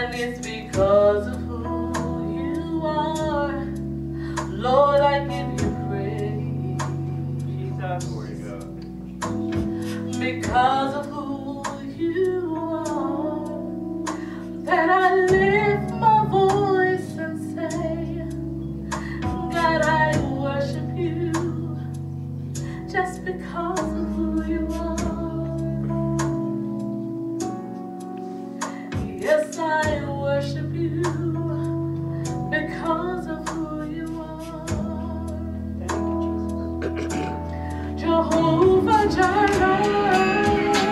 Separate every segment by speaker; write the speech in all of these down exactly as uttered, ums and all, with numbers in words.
Speaker 1: And it's because of who you are. Lord, I give you praise. Because of who you are, that I lift my voice and say, God, I worship you. Just because of who you are. Yes, I worship you because of who you are. Jehovah Jireh,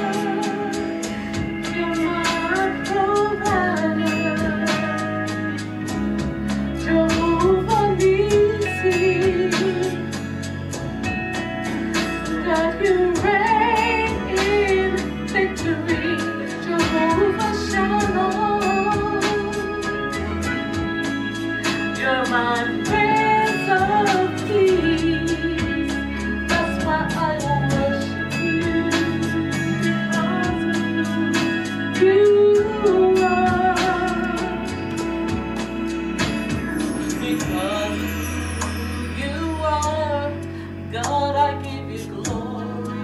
Speaker 1: you're my provider. Jehovah Nissi, God, you reign in victory. Jehovah Shalom, you're my Prince of Peace. That's why I will worship you, because of who you are. Because you are God, I give you glory.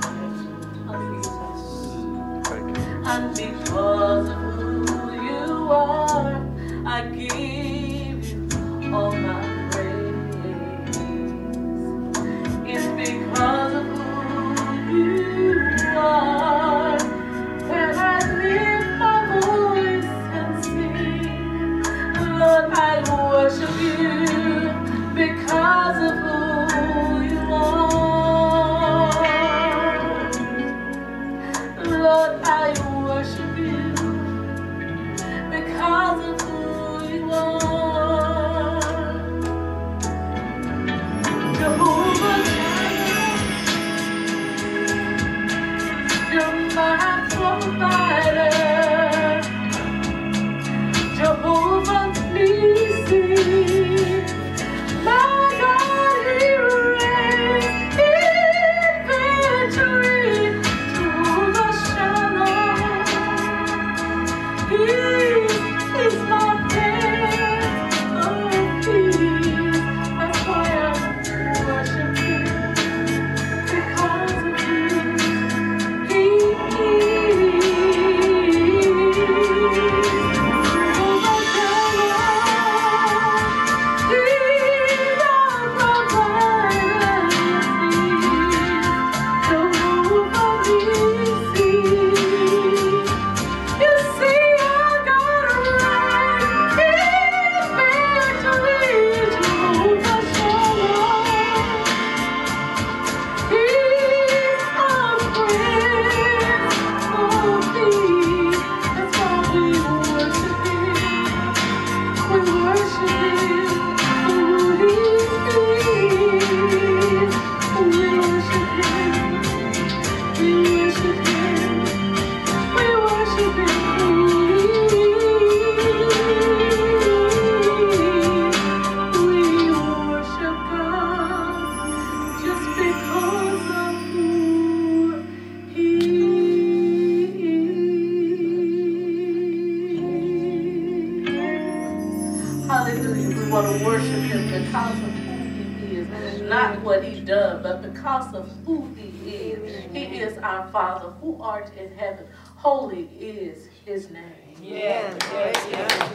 Speaker 1: And because of who you are, I give you all my praise. It's because of who you are that I lift my voice and sing. Lord, I worship you because of who you are. Lord, I worship you because of who you are. Jehovah Jireh, you're my provider. Jehovah Nissi, my God, He reigns in victory. Jehovah Shalom, He is my Prince of Peace. That's why I worship Him, because of who He is. Jehovah Jireh, He's our provider. Jehovah Nissi, you see I got right in victory. Jehovah Shalom, He's our Prince of Peace. That's why we worship Him. We worship Him for who He is. We worship Him. We worship Him. We worship Him for who He is. We worship God just because of who He is. Hallelujah. We want to worship Him because of who He is. Not what He done, but because of who He is. He is our Father who art in heaven. Holy is His name.
Speaker 2: Yes, yes,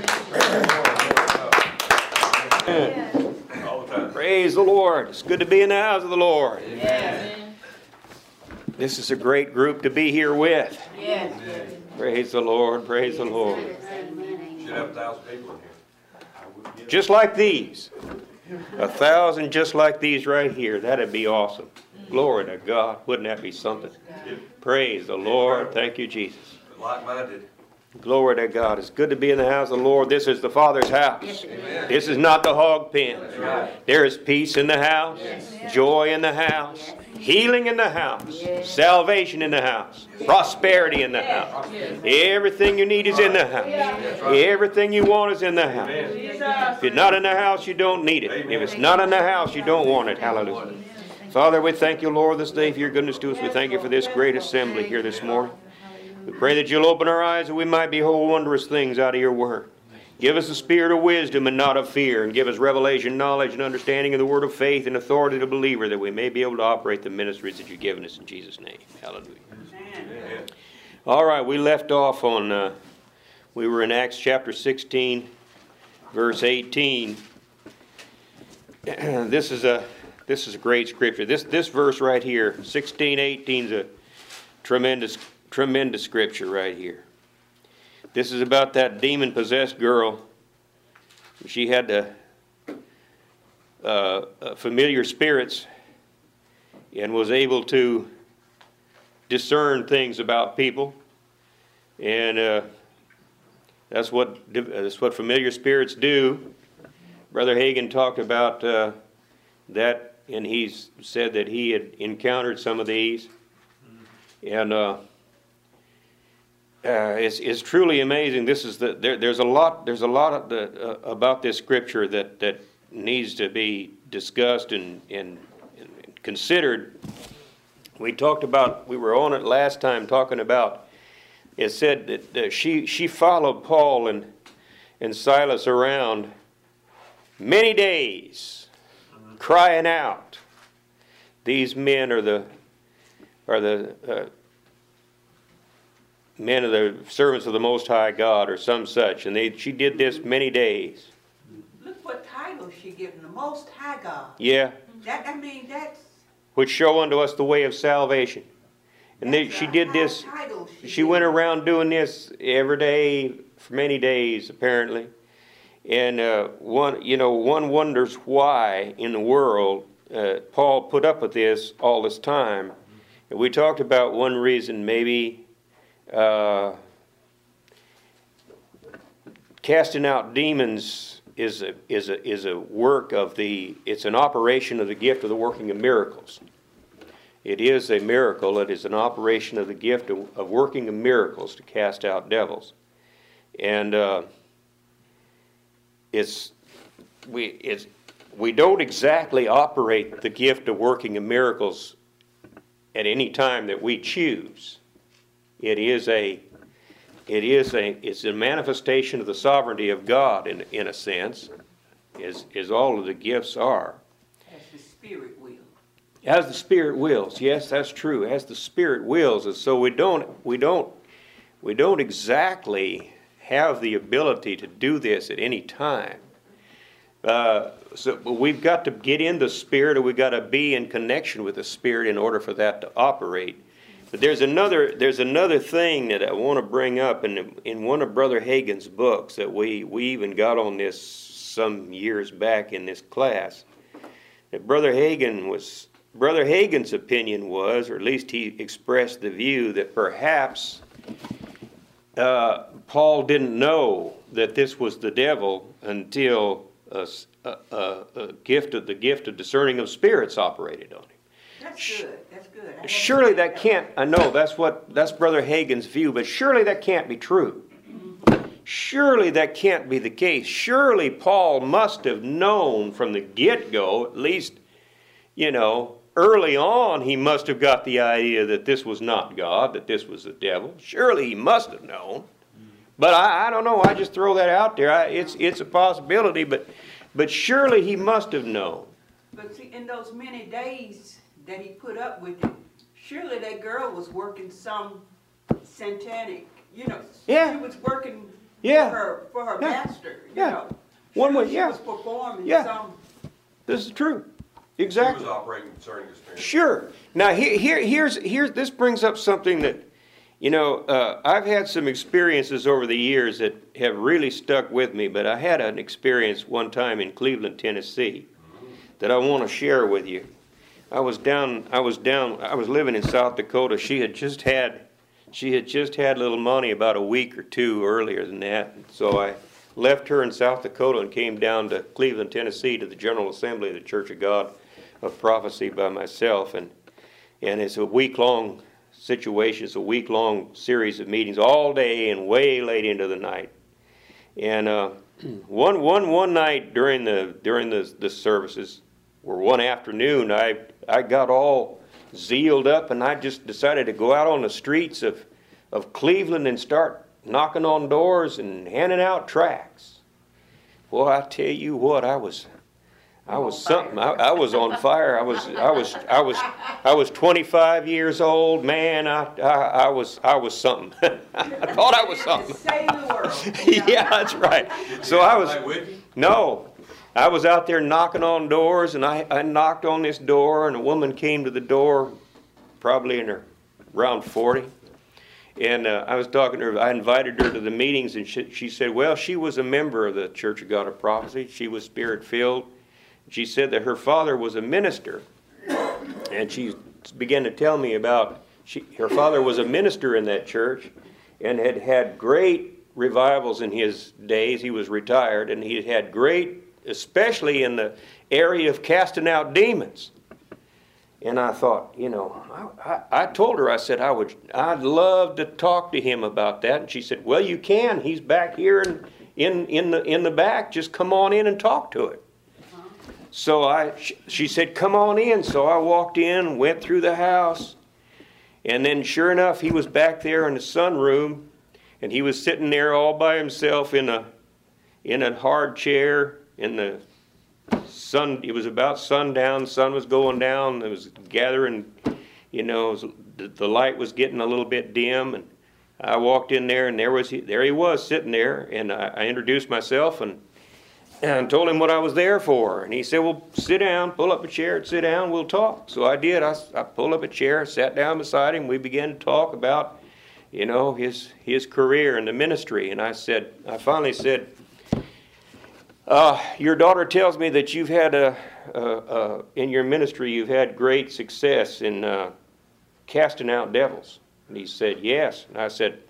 Speaker 2: yes.
Speaker 3: All the time. Praise the Lord. It's good to be in the house of the Lord.
Speaker 2: Yes.
Speaker 3: This is a great group to be here with.
Speaker 2: Yes.
Speaker 3: Praise the Lord. Praise the Lord.
Speaker 4: Should have a thousand people in here.
Speaker 3: Just like these. A thousand just like these right here. That'd be awesome. Glory to God. Wouldn't that be something? Praise the Lord. Thank you, Jesus.
Speaker 4: Like-minded.
Speaker 3: Glory to God. It's good to be in the house of the Lord. This is the Father's house. This is not the hog pen. There is peace in the house, joy in the house, healing in the house, salvation in the house, prosperity in the house. Everything you need is in the house. Everything you want is in the house. If it's not in the house, you don't need it. If it's not in the house, you don't want it. Hallelujah. Father, we thank you, Lord, this day for your goodness to us. We thank you for this great assembly here this morning. We pray that you'll open our eyes that we might behold wondrous things out of your word. Give us the spirit of wisdom and not of fear, and give us revelation, knowledge, and understanding of the word of faith and authority of the believer, that we may be able to operate the ministries that you've given us in Jesus' name. Hallelujah.
Speaker 4: Amen.
Speaker 3: All right, we left off on, uh, we were in Acts chapter sixteen, verse eighteen. This is a this is a great scripture. This this verse right here, sixteen eighteen, is a tremendous tremendous scripture right here. This is about that demon-possessed girl. She had the uh, uh, familiar spirits and was able to discern things about people, and uh, that's what that's what familiar spirits do. Brother Hagin talked about uh, that, and he said that he had encountered some of these, and uh, uh, it's, it's truly amazing. This is the there, there's a lot there's a lot of the, uh, about this scripture that, that needs to be discussed and, and, and considered. We talked about we were on it last time talking about. It said that, that she she followed Paul and and Silas around many days, crying out, "These men are the are the uh, men of the servants of the Most High God," or some such. And they she did this many days.
Speaker 2: Look what title she given, the Most High God.
Speaker 3: Yeah,
Speaker 2: That I mean that's.
Speaker 3: which show unto us the way of salvation. And they, she did this.
Speaker 2: She,
Speaker 3: She went around doing this every day for many days, apparently. And uh, one, you know, one wonders why in the world uh, Paul put up with this all this time. And we talked about one reason, maybe uh, casting out demons is a is a is a work of the. It's an operation of the gift of the working of miracles. It is a miracle. It is an operation of the gift of, of working of miracles to cast out devils, and. Uh, It's we it's we don't exactly operate the gift of working of miracles at any time that we choose. It is a it is a it's a manifestation of the sovereignty of God in in a sense, as as all of the gifts are.
Speaker 2: As the Spirit will.
Speaker 3: As the Spirit wills, yes, that's true. As the Spirit wills, and so we don't we don't we don't exactly have the ability to do this at any time. Uh, so we've got to get in the Spirit, or we've got to be in connection with the Spirit in order for that to operate. But there's another there's another thing that I want to bring up in in one of Brother Hagin's books that we we even got on this some years back in this class. That Brother Hagin was Brother Hagin's opinion was, or at least he expressed the view that perhaps Uh, Paul didn't know that this was the devil until a, a, a, a gift of the gift of discerning of spirits operated on him.
Speaker 2: That's good. That's good. I
Speaker 3: Surely that
Speaker 2: that
Speaker 3: can't. I know that's what that's Brother Hagin's view, but surely that can't be true. Surely that can't be the case. Surely Paul must have known from the get-go, at least, you know. Early on, he must have got the idea that this was not God, that this was the devil. Surely he must have known. But I, I don't know. I just throw that out there. I, it's it's a possibility, but but surely he must have known.
Speaker 2: But see, in those many days that he put up with it, surely that girl was working some satanic, you know.
Speaker 3: Yeah.
Speaker 2: She was working
Speaker 3: Yeah.
Speaker 2: for her for her
Speaker 3: Yeah.
Speaker 2: master, you
Speaker 3: Yeah.
Speaker 2: know.
Speaker 3: One
Speaker 2: Surely
Speaker 3: way,
Speaker 2: she
Speaker 3: yeah.
Speaker 2: was performing
Speaker 3: Yeah.
Speaker 2: some.
Speaker 3: This is true.
Speaker 4: He
Speaker 3: Exactly.
Speaker 4: was operating concerning the Spirit.
Speaker 3: Sure. Now here, here, here's, here's. This brings up something that, you know, uh, I've had some experiences over the years that have really stuck with me. But I had an experience one time in Cleveland, Tennessee, that I want to share with you. I was down. I was down. I was living in South Dakota. She had just had, she had just had a little money about a week or two earlier than that. So I left her in South Dakota and came down to Cleveland, Tennessee, to the General Assembly of the Church of God of Prophecy by myself, and and it's a week-long situation. It's a week-long series of meetings all day and way late into the night. And uh, one one one night during the during the the services, or one afternoon, I I got all zealed up, and I just decided to go out on the streets of of Cleveland and start knocking on doors and handing out tracts. Well, I tell you what, I was, I was something. I, I was on fire. I was, I was, I was, I was twenty-five years old, man. I, I, I was, I was something. I thought I was something.
Speaker 2: Save the world.
Speaker 3: Yeah, that's right. So I was, no. I was out there knocking on doors, and I, I knocked on this door, and a woman came to the door, probably in her around forty. And uh, I was talking to her. I invited her to the meetings, and she, she said, well, she was a member of the Church of God of Prophecy. She was Spirit-filled. She said that her father was a minister, and she began to tell me about she, her father was a minister in that church and had had great revivals in his days. He was retired, and he had had great, especially in the area of casting out demons. And I thought, you know, I, I, I told her, I said, I would, I'd love to talk to him about that. And she said, well, you can. He's back here in, in, in, the, in the back. Just come on in and talk to him. So I, she said, come on in. So I walked in, went through the house. And then sure enough, he was back there in the sunroom. And he was sitting there all by himself in a, in a hard chair in the sun. It was about sundown. Sun was going down. It was gathering, you know, it was, the, the light was getting a little bit dim. And I walked in there, and there was he, there he was sitting there. And I, I introduced myself and, and told him what I was there for. And he said, well, sit down, pull up a chair and sit down. We'll talk. So I did. I, I pulled up a chair, sat down beside him. We began to talk about, you know, his his career in the ministry. And I said, I finally said, Uh, your daughter tells me that you've had a, a, a in your ministry you've had great success in uh, casting out devils. And he said, yes. And I said,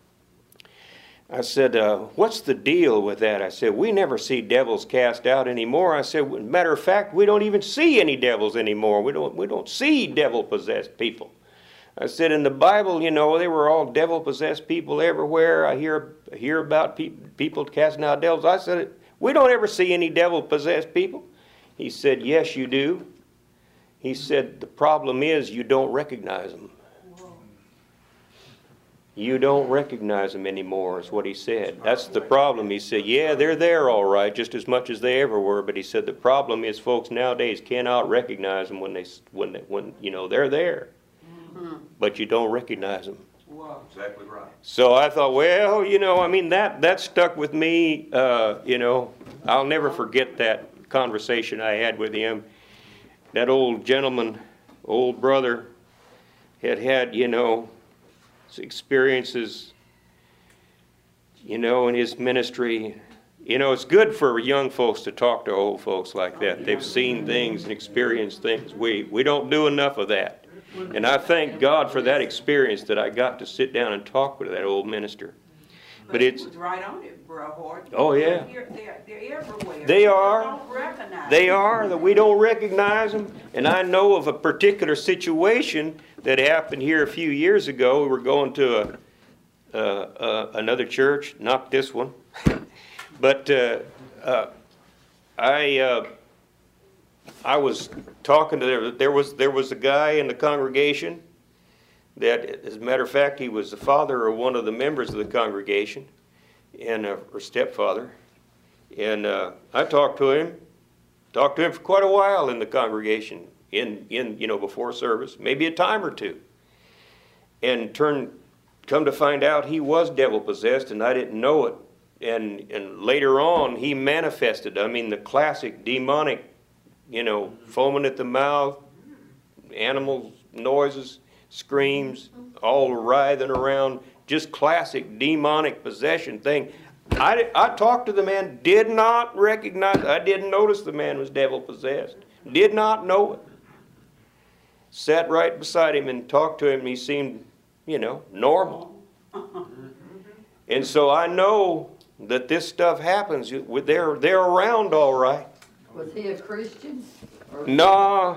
Speaker 3: I said, uh, what's the deal with that? I said, we never see devils cast out anymore. I said, matter of fact, we don't even see any devils anymore. We don't we don't see devil-possessed people. I said, in the Bible, you know, they were all devil-possessed people everywhere. I hear I hear about pe- people casting out devils. I said, we don't ever see any devil-possessed people. He said, yes, you do. He said, the problem is you don't recognize them. You don't recognize them anymore, is what he said. That's the problem. He said, yeah, they're there all right, just as much as they ever were. But he said, the problem is folks nowadays cannot recognize them when they, when they, when you know, they're there. Mm-hmm. But you don't recognize them.
Speaker 4: Wow. Exactly right.
Speaker 3: So I thought, well, you know, I mean, that, that stuck with me. Uh, you know, I'll never forget that conversation I had with him. That old gentleman, old brother, had had, you know, experiences, you know, in his ministry. You know, it's good for young folks to talk to old folks like that. They've seen things and experienced things. We, we don't do enough of that. And I thank God for that experience that I got to sit down and talk with that old minister. But it's
Speaker 2: right on it, Bro Hort.
Speaker 3: Oh yeah.
Speaker 2: They're, they're, they're everywhere.
Speaker 3: They are.
Speaker 2: Don't recognize
Speaker 3: They
Speaker 2: them.
Speaker 3: are that we don't recognize them. And I know of a particular situation that happened here a few years ago. We were going to a uh, uh, another church, not this one, but uh, uh, I uh, I was talking to there. There was there was a guy in the congregation that, as a matter of fact, he was the father of one of the members of the congregation, and uh, or stepfather. And uh, I talked to him, talked to him for quite a while in the congregation, in in you know before service, maybe a time or two. And turned, come to find out, he was devil possessed, and I didn't know it. And and later on, he manifested. I mean, the classic demonic, you know, foaming at the mouth, animal noises, screams, all writhing around, just classic demonic possession thing. I, I talked to the man, did not recognize, I didn't notice the man was devil possessed, did not know it. Sat right beside him and talked to him, and he seemed, you know, normal. And so I know that this stuff happens. They're, they're around all right.
Speaker 5: Was he a Christian? Or-
Speaker 3: No,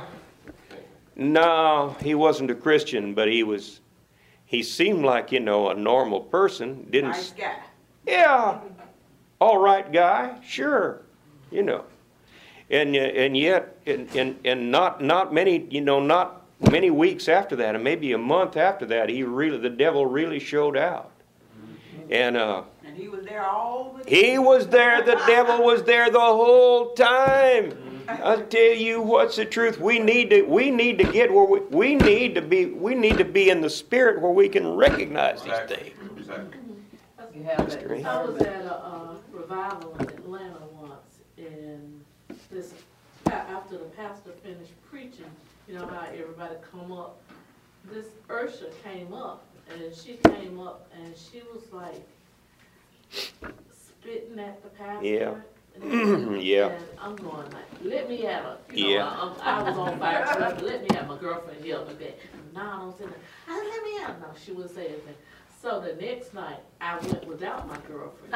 Speaker 3: no, he wasn't a Christian, but he was, he seemed like, you know, a normal person. Didn't,
Speaker 2: Nice guy.
Speaker 3: yeah, all right guy, sure, you know. And and yet, and, and, and not, not many, you know, not many weeks after that, and maybe a month after that, he really, the devil really showed out. And uh,
Speaker 2: And he was there all the time.
Speaker 3: he was there. The devil was there the whole time. I tell you what's the truth. We need to. We need to get where we. We need to be. We need to be in the spirit where we can recognize these
Speaker 4: Exactly.
Speaker 3: things.
Speaker 4: Exactly.
Speaker 5: You have that
Speaker 3: Mister Ray?
Speaker 1: I was
Speaker 5: discernment.
Speaker 1: at a uh, revival in Atlanta once, and this pa- after the pastor finished preaching, you know how everybody come up. This Ursha came up, and she came up, and she was like spitting at the pastor.
Speaker 3: Yeah.
Speaker 1: And,
Speaker 3: Yeah.
Speaker 1: and I'm going like, let me have her. You know,
Speaker 3: Yeah.
Speaker 1: I, I was on fire, so I said, let me have my girlfriend help me back. No, I don't say that. I said, let me have her. No, she wouldn't say anything. So the next night, I went without my girlfriend.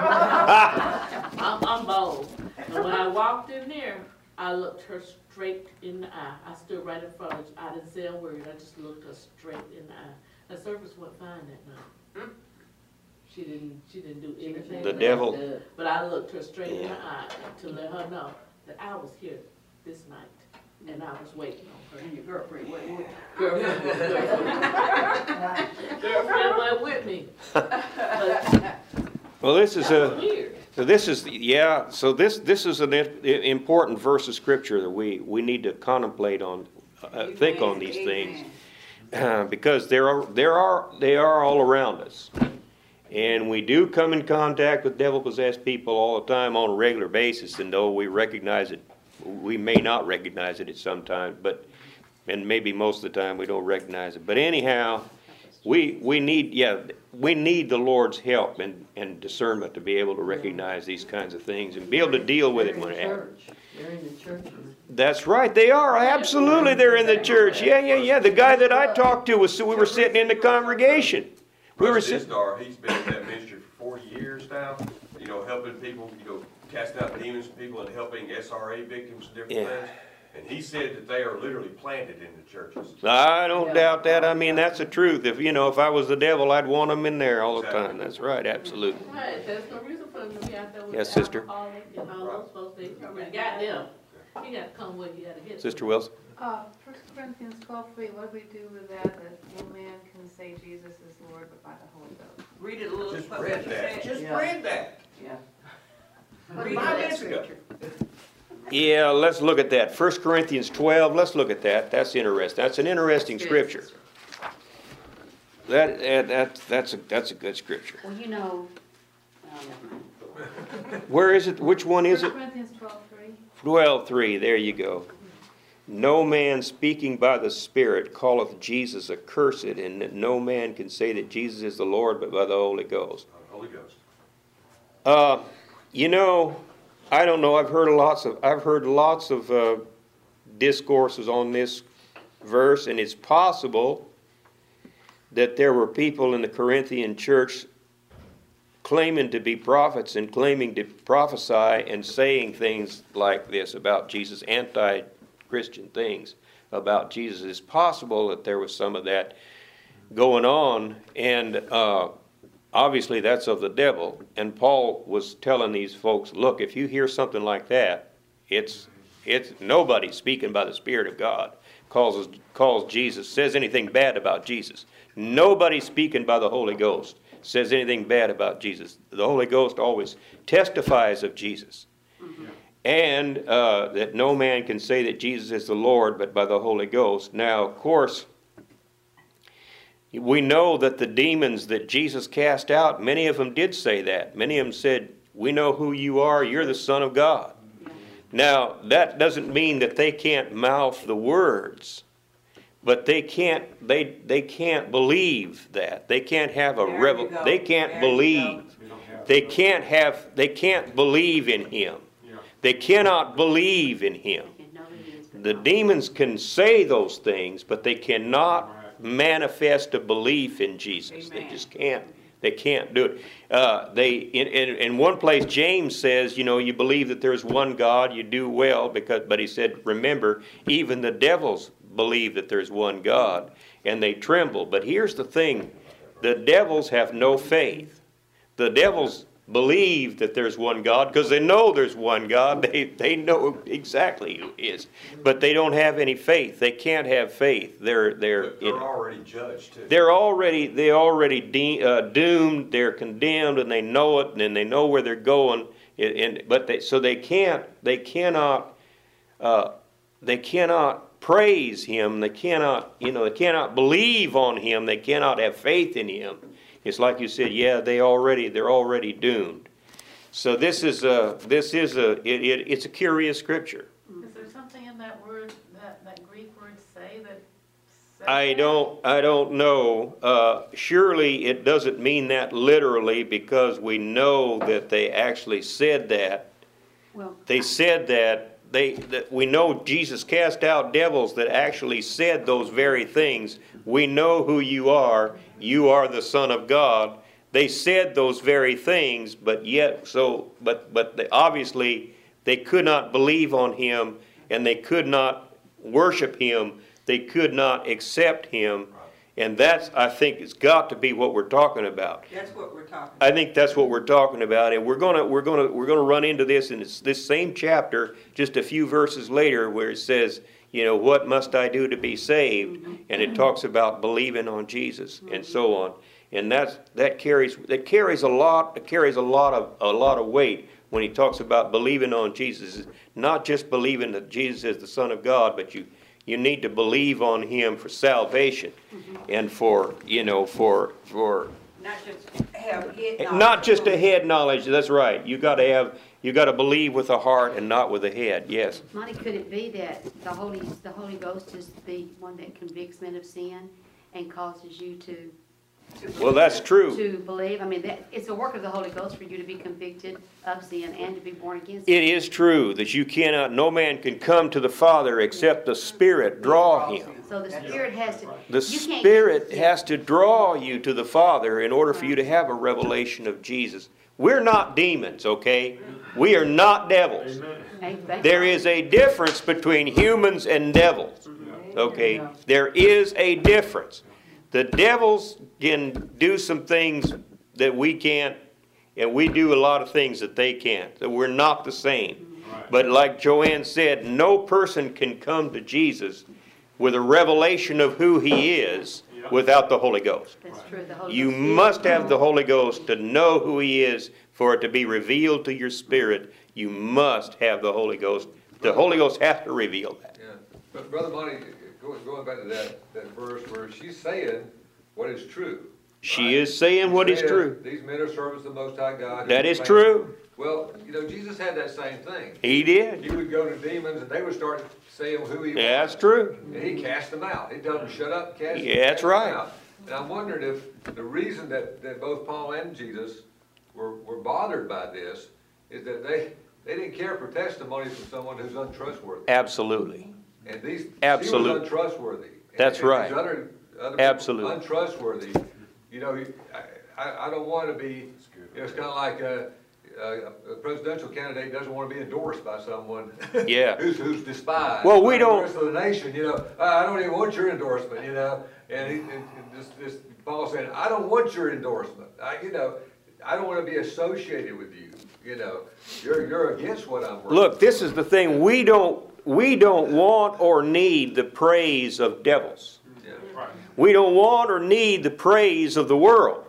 Speaker 1: I'm, I'm bold. And when I walked in there, I looked her straight in the eye. I stood right in front of her. I didn't say a word. I just looked her straight in the eye. The service went fine that night. She didn't. She didn't do anything.
Speaker 3: The devil.
Speaker 1: But I looked her straight in the eye to let her know that I was here this night. And I was waiting on her.
Speaker 2: And your girlfriend went with you.
Speaker 1: Girlfriend was with me. Girlfriend went with me. But
Speaker 3: Well, this is
Speaker 1: that was
Speaker 3: a.
Speaker 1: weird.
Speaker 3: So this is yeah. So this this is an i- important verse of scripture that we we need to contemplate on, uh, think on these things, uh, because there are there are they are all around us, and we do come in contact with devil-possessed people all the time on a regular basis. And though we recognize it, we may not recognize it at some time, but and maybe most of the time we don't recognize it. But anyhow, we we need yeah we need the Lord's help and, and discernment to be able to recognize these kinds of things and be able to deal with
Speaker 5: They're
Speaker 3: it
Speaker 5: in
Speaker 3: when
Speaker 5: the
Speaker 3: it happens.
Speaker 5: church. They're in the church.
Speaker 3: That's right, they are absolutely they're in the church. Yeah, yeah, yeah. The guy that I talked to was we were sitting in the congregation. We were
Speaker 4: Russ
Speaker 3: sitting.
Speaker 4: Dizdar, he's been in that ministry for forty years now, you know, helping people, you know, casting out demons from people and helping S R A victims and different
Speaker 3: Yeah.
Speaker 4: things. And he said that they are literally planted in the churches.
Speaker 3: I don't doubt that. I mean, that's the truth. If you know, if I was the devil, I'd want them in there all the time. That's right, absolutely.
Speaker 1: Right, there's no reason for them to be out there with
Speaker 3: Yes,
Speaker 1: the
Speaker 3: sister.
Speaker 1: alcoholic and all those folks. They, you got them. You gotta come where you gotta get.
Speaker 3: Sister Wilson.
Speaker 6: Uh, First Corinthians twelve three, what do we do with that, that no man can say Jesus is Lord but by the Holy Ghost?
Speaker 2: Read it a little.
Speaker 4: Just
Speaker 2: what
Speaker 4: read
Speaker 2: you
Speaker 4: that,
Speaker 2: said.
Speaker 4: just
Speaker 5: Yeah.
Speaker 4: read that.
Speaker 5: Yeah.
Speaker 2: Read
Speaker 4: Five
Speaker 2: that
Speaker 4: minutes ago.
Speaker 2: scripture.
Speaker 3: Yeah, let's look at that. First Corinthians twelve, let's look at that. That's interesting. That's an interesting scripture. That, that, that- that's, a, that's a good scripture.
Speaker 7: Well, you know, oh, never mind.
Speaker 3: Where is it? Which one is it?
Speaker 6: First Corinthians twelve three.
Speaker 3: twelve three, there you go. No man speaking by the Spirit calleth Jesus accursed, and that no man can say that Jesus is the Lord but by the Holy Ghost.
Speaker 4: Holy Ghost.
Speaker 3: Uh, you know, I don't know. I've heard lots of I've heard lots of uh, discourses on this verse, and it's possible that there were people in the Corinthian church claiming to be prophets and claiming to prophesy and saying things like this about Jesus, anti-Christian things about Jesus. It's possible that there was some of that going on, and uh, obviously that's of the devil. And Paul was telling these folks, look, if you hear something like that, it's it's nobody speaking by the Spirit of God calls calls Jesus, says anything bad about Jesus. Nobody speaking by the Holy Ghost says anything bad about Jesus. The Holy Ghost always testifies of Jesus. Mm-hmm. And uh, that no man can say that Jesus is the Lord but by the Holy Ghost. Now, of course, we know that the demons that Jesus cast out, many of them did say that. Many of them said, we know who you are, you're the Son of God. Now, that doesn't mean that they can't mouth the words, but they can't they they can't believe that. They can't have a
Speaker 2: There you
Speaker 3: revel
Speaker 2: go.
Speaker 3: they can't
Speaker 2: There you
Speaker 3: believe. They can't have they can't believe in him. They cannot believe in him.
Speaker 7: And know he is
Speaker 3: The demons can say those things, but they cannot manifest a belief in Jesus. They
Speaker 2: Amen.
Speaker 3: just can't. They can't do it. Uh, they in, in in one place, James says, you know, you believe that there's one God, you do well, because. But he said, remember, even the devils believe that there's one God, and they tremble. But here's the thing: the devils have no faith. The devils believe that there's one God, because they know there's one God. They, they know exactly who is. But they don't have any faith. They can't have faith. They're, they're,
Speaker 4: But they're already judged too.
Speaker 3: they're already, they already de- uh, doomed, they're condemned, and they know it, and they know where they're going. And, and but they, so they can't, they cannot, uh, they cannot praise Him. They cannot, you know, they cannot believe on Him. They cannot have faith in Him. It's like you said, yeah, they already, they're already doomed. So this is a, this is a, it, it, it's a curious scripture.
Speaker 6: Is there something in that word, that, that Greek word say that says
Speaker 3: I
Speaker 6: that?
Speaker 3: don't, I don't know. Uh, surely it doesn't mean that literally, because we know that they actually said that.
Speaker 7: Well,
Speaker 3: They said that. They, that we know Jesus cast out devils that actually said those very things. We know who you are. You are the Son of God. They said those very things, but yet, so, but, but they, obviously they could not believe on Him, and they could not worship Him. They could not accept Him. And that's, I think, it's got to be what we're talking about.
Speaker 2: That's what we're talking
Speaker 3: I
Speaker 2: about.
Speaker 3: think that's what we're talking about, and we're gonna we're gonna we're gonna run into this in this, this same chapter, just a few verses later, where it says, you know, what must I do to be saved? And it talks about believing on Jesus and so on, and that's that carries that carries a lot it carries a lot of a lot of weight when he talks about believing on Jesus. It's not just believing that Jesus is the Son of God, but you. You need to believe on Him for salvation, and for you know for for
Speaker 2: Not just have head knowledge.
Speaker 3: not just a head knowledge. That's right. You got to have you got to believe with the heart and not with the head. Yes.
Speaker 7: Monty, could it be that the Holy, the Holy Ghost is the one that convicts men of sin and causes you to,
Speaker 3: Well, that's true.
Speaker 7: to believe? I mean, that, it's a work of the Holy Ghost for you to be convicted of sin and to be born again.
Speaker 3: It is true that you cannot. No man can come to the Father except the Spirit draw him.
Speaker 7: So the Spirit has to.
Speaker 3: The
Speaker 7: you can't-
Speaker 3: Spirit has to draw you to the Father in order for you to have a revelation of Jesus. We're not demons, okay? We are not devils.
Speaker 7: Hey, thank
Speaker 3: There
Speaker 7: God.
Speaker 3: is a difference between humans and devils, okay? There is a difference. The devils can do some things that we can't, and we do a lot of things that they can't. So we're not the same. But like Joanne said, no person can come to Jesus with a revelation of who He is without the Holy Ghost.
Speaker 7: That's true. The Holy
Speaker 3: You
Speaker 7: Ghost is-
Speaker 3: must have the Holy Ghost to know who He is, for it to be revealed to your spirit. You must have the Holy Ghost. The Holy Ghost has to reveal that.
Speaker 8: Yeah, but Brother Monty, going, going back to that, that verse where she's saying what is true.
Speaker 3: She
Speaker 8: right?
Speaker 3: is saying what is
Speaker 8: Saying,
Speaker 3: true.
Speaker 8: These men are servants of the Most High God.
Speaker 3: That is
Speaker 8: Saying-
Speaker 3: true.
Speaker 8: Well, you know, Jesus had that same thing.
Speaker 3: He did.
Speaker 8: He would go to demons and they would start saying who He was.
Speaker 3: Yeah, that's true.
Speaker 8: And He cast them out. He'd tell them, shut up, cast,
Speaker 3: Yeah, that's
Speaker 8: cast them
Speaker 3: right.
Speaker 8: out. And I'm wondering if the reason that, that both Paul and Jesus were, were bothered by this is that they, they didn't care for testimony from someone who's untrustworthy.
Speaker 3: Absolutely.
Speaker 8: And these,
Speaker 3: Absolute.
Speaker 8: she was untrustworthy. And-
Speaker 3: That's
Speaker 8: and
Speaker 3: right.
Speaker 8: these other, other people
Speaker 3: Absolute.
Speaker 8: untrustworthy. You know, you- I, I, I don't want to be, you know, it's kind of like a, a, a presidential candidate doesn't want to be endorsed by someone
Speaker 3: Yeah.
Speaker 8: who's, who's despised.
Speaker 3: Well, we
Speaker 8: by
Speaker 3: don't-
Speaker 8: The rest of the nation, you know, I I don't even want your endorsement, you know, and he, and and this, this, Paul saying, I don't want your endorsement. I, you know, I don't want to be associated with you, you know, you're, you're against what I'm working.
Speaker 3: Look, this is the thing. We don't we don't want or need the praise of devils.
Speaker 8: Yeah.
Speaker 3: We don't want or need the praise of the world.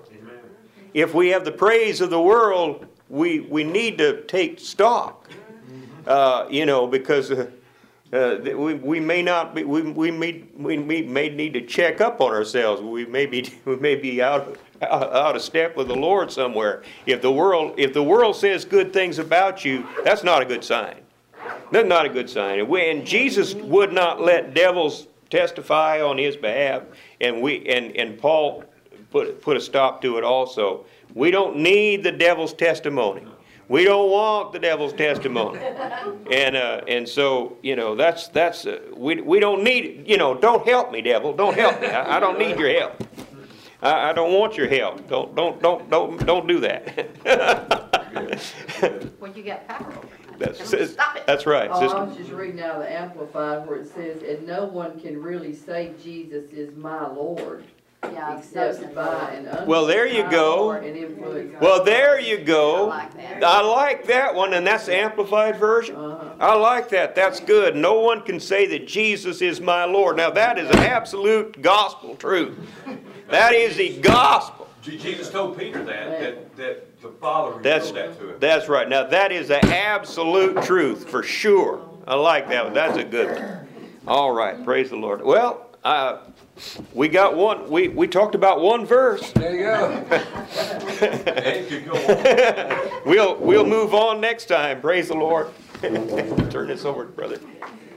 Speaker 3: If we have the praise of the world, we, we need to take stock, uh, you know, because uh, uh, we, we may not be, we, we, may, we may need to check up on ourselves. We may be, we may be out, out, out of step with the Lord somewhere. If the world, if the world says good things about you, that's not a good sign. That's not a good sign. And, we, and Jesus would not let devils testify on His behalf, and we and, and Paul put put a stop to it also. We don't need the devil's testimony. We don't want the devil's testimony. And uh, and so you know that's that's uh, we we don't need you know don't help me, devil. Don't help me. I, I don't need your help. I, I don't want your help. Don't don't don't don't don't do that.
Speaker 7: Well, you got power over it.
Speaker 3: That's
Speaker 7: Stop it.
Speaker 3: that's right,
Speaker 5: Oh,
Speaker 3: sister.
Speaker 5: I was just reading out of the Amplified where it says, and no one can really say Jesus is my Lord
Speaker 7: Yeah,
Speaker 5: Accept by and understand
Speaker 3: Well, there you go.
Speaker 5: and influence.
Speaker 3: Well, there you
Speaker 7: I
Speaker 3: go.
Speaker 7: like that.
Speaker 3: I like that one, and that's the Amplified Version.
Speaker 5: Uh-huh.
Speaker 3: I like that. That's good. No one can say that Jesus is my Lord. Now, that is an absolute gospel truth. That is the gospel.
Speaker 4: Je- Jesus told Peter that, that, that the Father
Speaker 3: That's,
Speaker 4: revealed that to him.
Speaker 3: that's right. Now, that is the absolute truth for sure. I like that one. That's a good one. All right. Praise the Lord. Well, uh, we got one. We, we talked about one verse.
Speaker 8: There you go.
Speaker 4: And could go on.
Speaker 3: We'll, we'll move on next time. Praise the Lord. Turn this over, brother.